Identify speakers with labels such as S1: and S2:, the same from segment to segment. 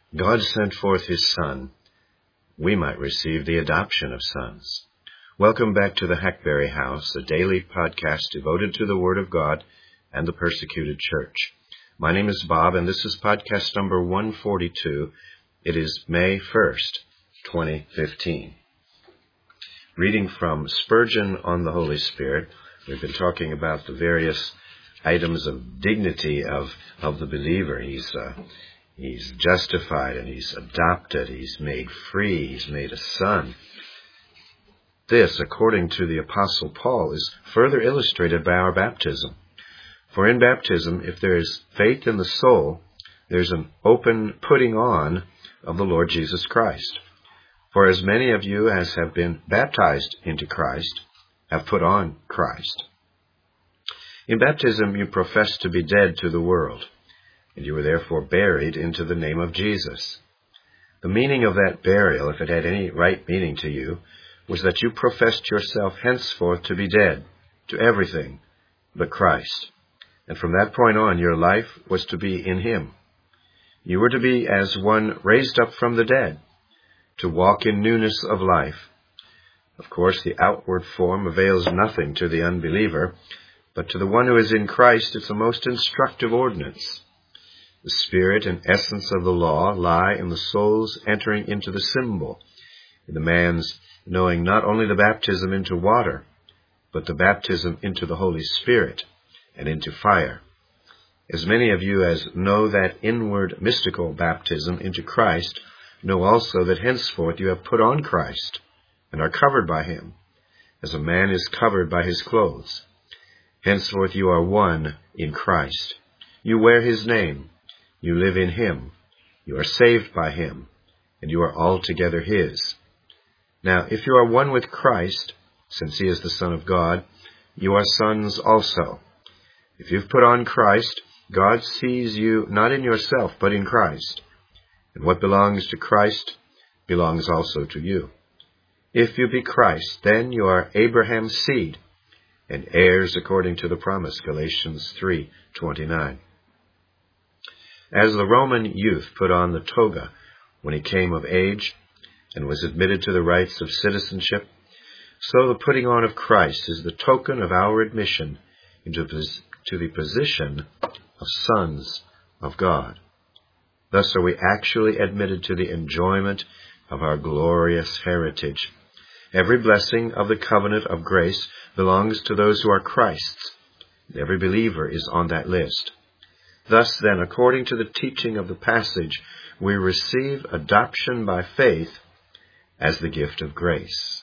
S1: God sent forth his Son, we might receive the adoption of sons. Welcome back to the Hackberry House, a daily podcast devoted to the Word of God and the persecuted church. My name is Bob, and this is podcast number 142. It is May 1st, 2015. Reading from Spurgeon on the Holy Spirit, we've been talking about the various items of dignity of the believer. He's justified and he's adopted, he's made free, he's made a son. This, according to the Apostle Paul, is further illustrated by our baptism. For in baptism, if there is faith in the soul, there's an open putting on of the Lord Jesus Christ. For as many of you as have been baptized into Christ have put on Christ. In baptism, you profess to be dead to the world, and you were therefore buried into the name of Jesus. The meaning of that burial, if it had any right meaning to you, was that you professed yourself henceforth to be dead to everything but Christ. And from that point on, your life was to be in him. You were to be as one raised up from the dead, to walk in newness of life. Of course, the outward form avails nothing to the unbeliever, but to the one who is in Christ, it's a most instructive ordinance. The spirit and essence of the law lie in the soul's entering into the symbol, in the man's knowing not only the baptism into water, but the baptism into the Holy Spirit and into fire. As many of you as know that inward mystical baptism into Christ know also that henceforth you have put on Christ and are covered by him, as a man is covered by his clothes. Henceforth you are one in Christ. You wear his name. You live in him. You are saved by him, and you are altogether his. Now, if you are one with Christ, since he is the Son of God, you are sons also. If you've put on Christ, God sees you not in yourself, but in Christ. And what belongs to Christ belongs also to you. If you be Christ, then you are Abraham's seed, and heirs according to the promise, Galatians 3:29. As the Roman youth put on the toga when he came of age and was admitted to the rights of citizenship, so the putting on of Christ is the token of our admission into the position of sons of God. Thus are we actually admitted to the enjoyment of our glorious heritage. Every blessing of the covenant of grace belongs to those who are Christ's, and every believer is on that list. Thus, then, according to the teaching of the passage, we receive adoption by faith as the gift of grace.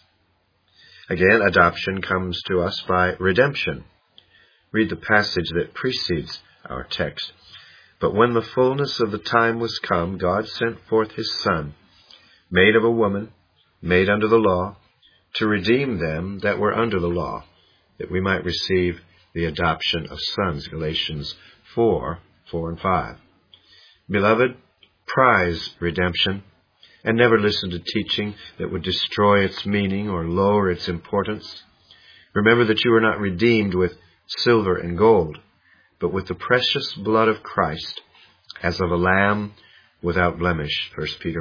S1: Again, adoption comes to us by redemption. Read the passage that precedes our text. But when the fullness of the time was come, God sent forth his Son, made of a woman, made under the law, to redeem them that were under the law, that we might receive the adoption of sons. Galatians 4:4 and 5. Beloved, prize redemption, and never listen to teaching that would destroy its meaning or lower its importance. Remember that you were not redeemed with silver and gold, but with the precious blood of Christ, as of a lamb without blemish. 1 Peter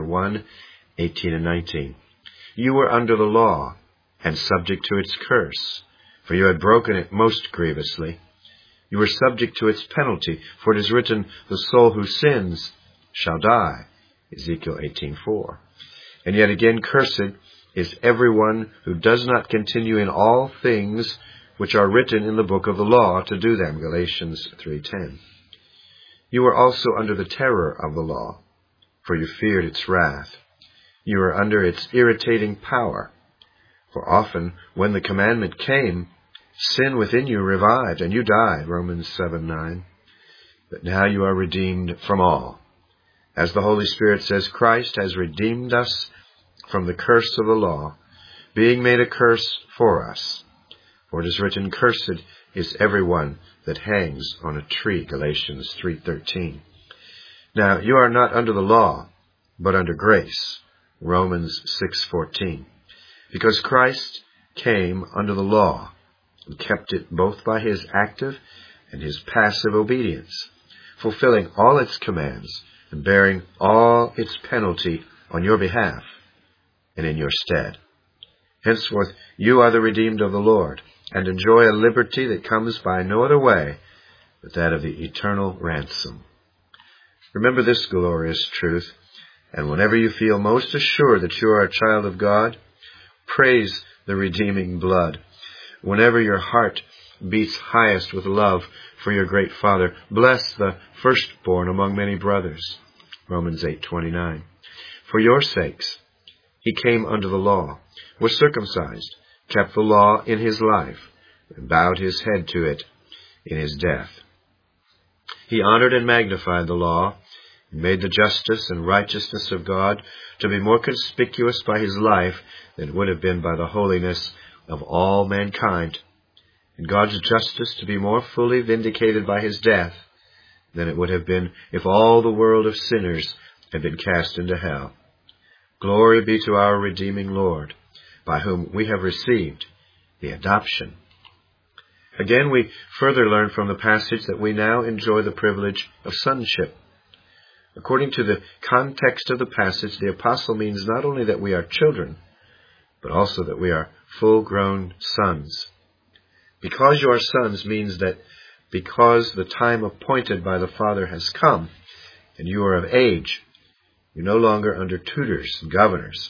S1: 1:18 and 19. You were under the law, and subject to its curse, for you had broken it most grievously. You were subject to its penalty, for it is written, the soul who sins shall die. Ezekiel 18:4. And yet again, cursed is everyone who does not continue in all things which are written in the book of the law to do them. Galatians 3:10. You were also under the terror of the law, for you feared its wrath. You were under its irritating power. For often, when the commandment came, sin within you revived, and you died. Romans 7:9. But now you are redeemed from all. As the Holy Spirit says, Christ has redeemed us from the curse of the law, being made a curse for us. For it is written, cursed is everyone that hangs on a tree. Galatians 3:13. Now you are not under the law, but under grace. Romans 6:14. Because Christ came under the law, and kept it both by his active and his passive obedience, fulfilling all its commands, and bearing all its penalty on your behalf and in your stead. Henceforth you are the redeemed of the Lord, and enjoy a liberty that comes by no other way but that of the eternal ransom. Remember this glorious truth, and whenever you feel most assured that you are a child of God, praise the redeeming blood. Whenever your heart beats highest with love for your great Father, bless the firstborn among many brothers. Romans 8:29. For your sakes he came under the law, was circumcised, kept the law in his life, and bowed his head to it in his death. He honored and magnified the law, and made the justice and righteousness of God to be more conspicuous by his life than it would have been by the holiness of all mankind, and God's justice to be more fully vindicated by his death than it would have been if all the world of sinners had been cast into hell. Glory be to our redeeming Lord, by whom we have received the adoption. Again, we further learn from the passage that we now enjoy the privilege of sonship. According to the context of the passage, the apostle means not only that we are children, but also that we are full-grown sons. Because you are sons means that because the time appointed by the Father has come, and you are of age, you're no longer under tutors and governors.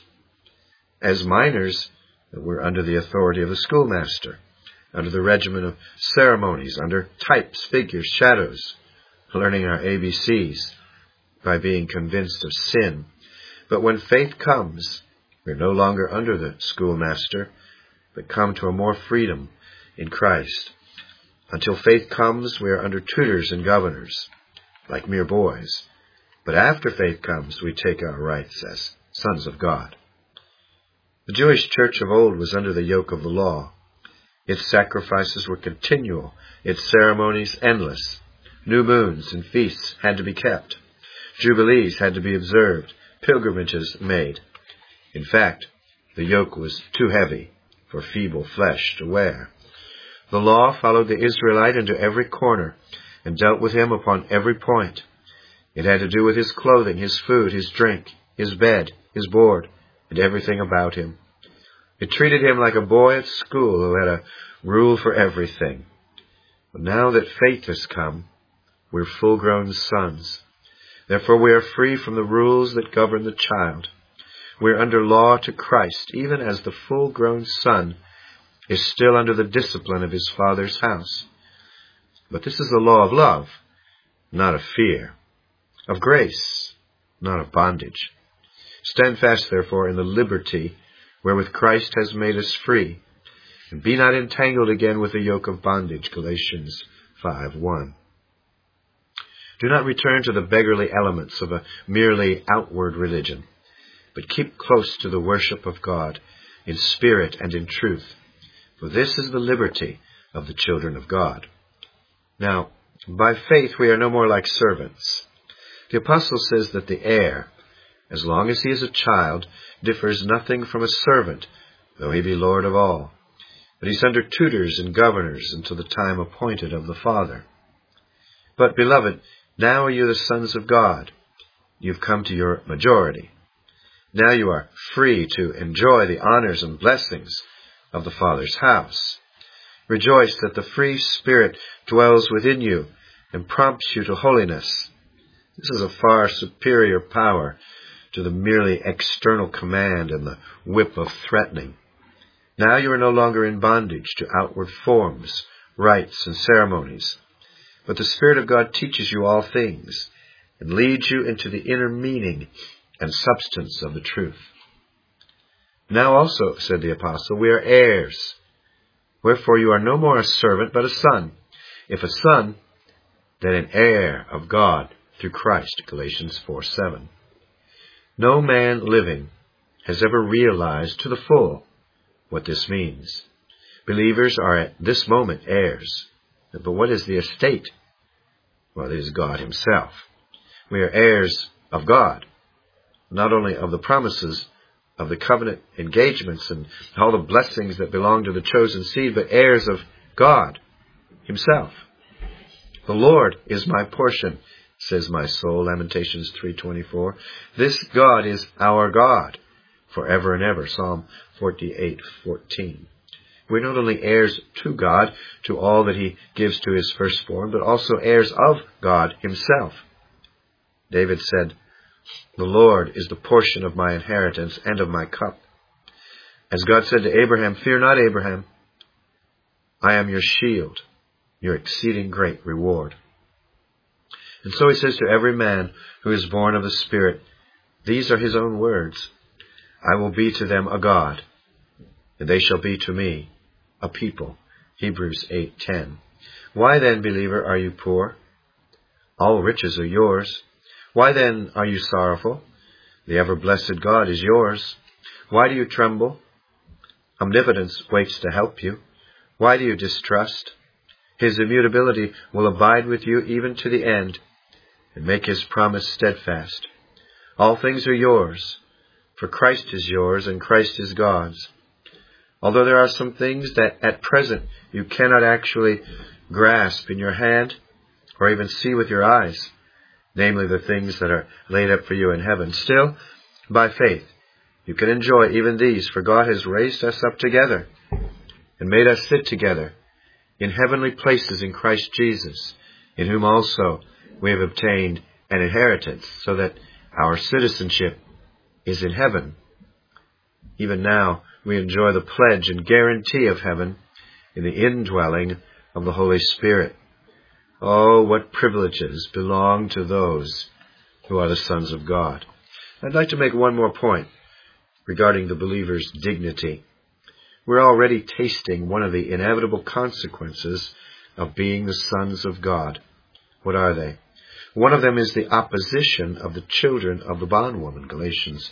S1: As minors, we're under the authority of the schoolmaster, under the regimen of ceremonies, under types, figures, shadows, learning our ABCs by being convinced of sin. But when faith comes, we're no longer under the schoolmaster, but come to a more freedom in Christ. Until faith comes, we are under tutors and governors, like mere boys. But after faith comes, we take our rights as sons of God. The Jewish church of old was under the yoke of the law. Its sacrifices were continual, its ceremonies endless. New moons and feasts had to be kept. Jubilees had to be observed, pilgrimages made. In fact, the yoke was too heavy for feeble flesh to wear. The law followed the Israelite into every corner and dealt with him upon every point. It had to do with his clothing, his food, his drink, his bed, his board, and everything about him. It treated him like a boy at school who had a rule for everything. But now that faith has come, we're full-grown sons. Therefore we are free from the rules that govern the child. We're under law to Christ, even as the full-grown son is still under the discipline of his Father's house. But this is the law of love, not of fear, of grace, not of bondage. Stand fast, therefore, in the liberty wherewith Christ has made us free, and be not entangled again with the yoke of bondage. Galatians 5:1. Do not return to the beggarly elements of a merely outward religion, but keep close to the worship of God in spirit and in truth, for this is the liberty of the children of God. Now, by faith we are no more like servants. The apostle says that the heir, as long as he is a child, differs nothing from a servant, though he be Lord of all. But he's under tutors and governors until the time appointed of the Father. But, beloved, now are you the sons of God. You've come to your majority. Now you are free to enjoy the honors and blessings of the Father's house. Rejoice that the free Spirit dwells within you and prompts you to holiness. This is a far superior power to the merely external command and the whip of threatening. Now you are no longer in bondage to outward forms, rites, and ceremonies, but the Spirit of God teaches you all things and leads you into the inner meaning and substance of the truth. Now also, said the apostle, we are heirs. Wherefore you are no more a servant, but a son. If a son, then an heir of God through Christ. Galatians 4:7. No man living has ever realized to the full what this means. Believers are at this moment heirs. But what is the estate? Well, it is God himself. We are heirs of God, not only of the promises of the covenant engagements and all the blessings that belong to the chosen seed, but heirs of God himself. The Lord is my portion says my soul, Lamentations 3:24. This God is our God forever and ever, Psalm 48:14. We're not only heirs to God, to all that he gives to his firstborn, but also heirs of God himself. David said, "The Lord is the portion of my inheritance and of my cup." As God said to Abraham, "Fear not, Abraham. I am your shield, your exceeding great reward." And so he says to every man who is born of the Spirit, these are his own words, "I will be to them a God, and they shall be to me a people." Hebrews 8:10. Why then, believer, are you poor? All riches are yours. Why then are you sorrowful? The ever-blessed God is yours. Why do you tremble? Omnipotence waits to help you. Why do you distrust? His immutability will abide with you even to the end, and make his promise steadfast. All things are yours, for Christ is yours, and Christ is God's. Although there are some things that at present you cannot actually grasp in your hand, or even see with your eyes, namely the things that are laid up for you in heaven, still, by faith, you can enjoy even these, for God has raised us up together and made us sit together in heavenly places in Christ Jesus, in whom also we have obtained an inheritance, so that our citizenship is in heaven. Even now we enjoy the pledge and guarantee of heaven in the indwelling of the Holy Spirit. Oh, what privileges belong to those who are the sons of God. I'd like to make one more point regarding the believer's dignity. We're already tasting one of the inevitable consequences of being the sons of God. What are they? One of them is the opposition of the children of the bondwoman, Galatians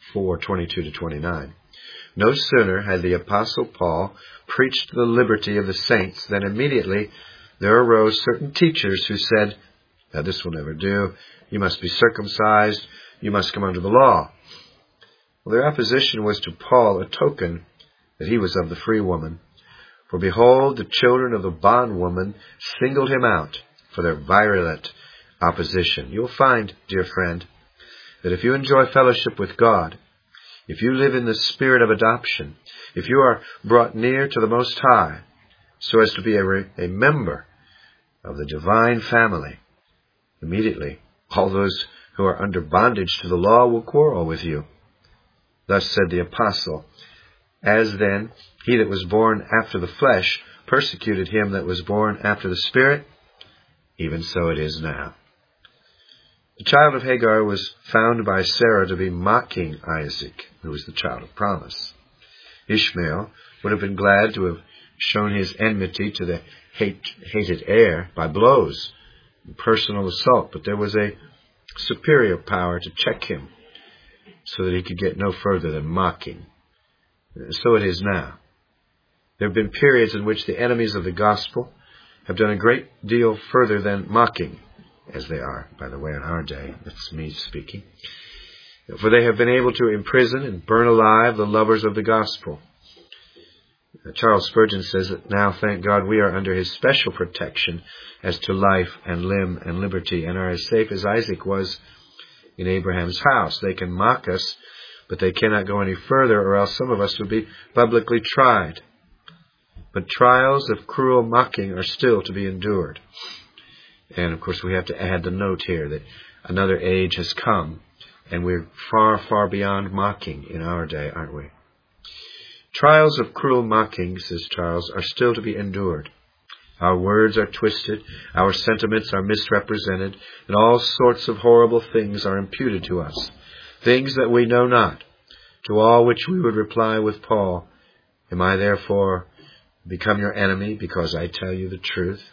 S1: 4:22-29. No sooner had the Apostle Paul preached the liberty of the saints than immediately there arose certain teachers who said, "Now this will never do. You must be circumcised. You must come under the law." Well, their opposition was to Paul a token that he was of the free woman. For behold, the children of the bondwoman singled him out for their virulent opposition. You'll find, dear friend, that if you enjoy fellowship with God, if you live in the spirit of adoption, if you are brought near to the Most High, so as to be a member of the divine family, immediately all those who are under bondage to the law will quarrel with you. Thus said the apostle, "As then he that was born after the flesh persecuted him that was born after the Spirit, even so it is now." The child of Hagar was found by Sarah to be mocking Isaac, who was the child of promise. Ishmael would have been glad to have shown his enmity to the hated heir by blows and personal assault, but there was a superior power to check him so that he could get no further than mocking. So it is now. There have been periods in which the enemies of the gospel have done a great deal further than mocking, as they are, by the way, in our day. That's me speaking. For they have been able to imprison and burn alive the lovers of the gospel. Charles Spurgeon says that now, thank God, we are under his special protection as to life and limb and liberty, and are as safe as Isaac was in Abraham's house. They can mock us, but they cannot go any further, or else some of us would be publicly tried. But trials of cruel mocking are still to be endured. And, of course, we have to add the note here that another age has come, and we're far, far beyond mocking in our day, aren't we? Trials of cruel mocking, says Charles, are still to be endured. Our words are twisted, our sentiments are misrepresented, and all sorts of horrible things are imputed to us, things that we know not, to all which we would reply with Paul, "Am I therefore become your enemy because I tell you the truth?"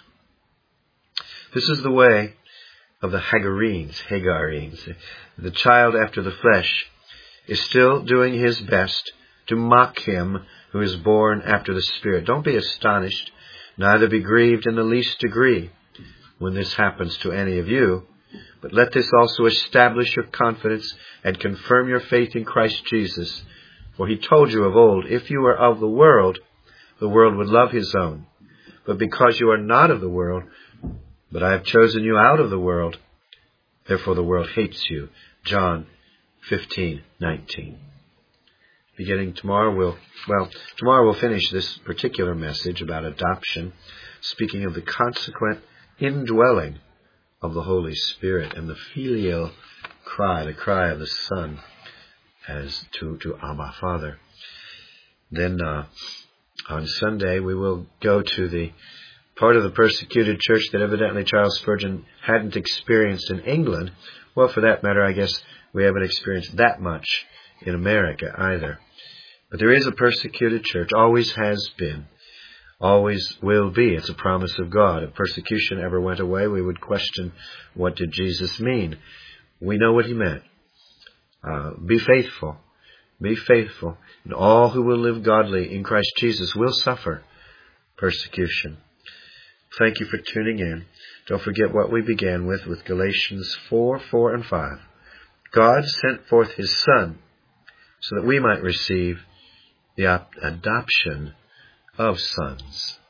S1: This is the way of the Hagarines. The child after the flesh is still doing his best to mock him who is born after the Spirit. Don't be astonished, neither be grieved in the least degree when this happens to any of you, but let this also establish your confidence and confirm your faith in Christ Jesus. For he told you of old, if you were of the world would love his own. But because you are not of the world, but I have chosen you out of the world, Therefore the world hates you. John 15:19. Beginning tomorrow, we'll finish this particular message about adoption, speaking of the consequent indwelling of the Holy Spirit and the filial cry, the cry of the Son as to Abba, Father. Then on Sunday we will go to the part of the persecuted church that evidently Charles Spurgeon hadn't experienced in England. Well, for that matter, I guess we haven't experienced that much in America either. But there is a persecuted church, always has been, always will be. It's a promise of God. If persecution ever went away, we would question, what did Jesus mean? We know what he meant. Be faithful. Be faithful. And all who will live godly in Christ Jesus will suffer persecution. Thank you for tuning in. Don't forget what we began with Galatians 4 and 5. God sent forth his Son so that we might receive the adoption of sons.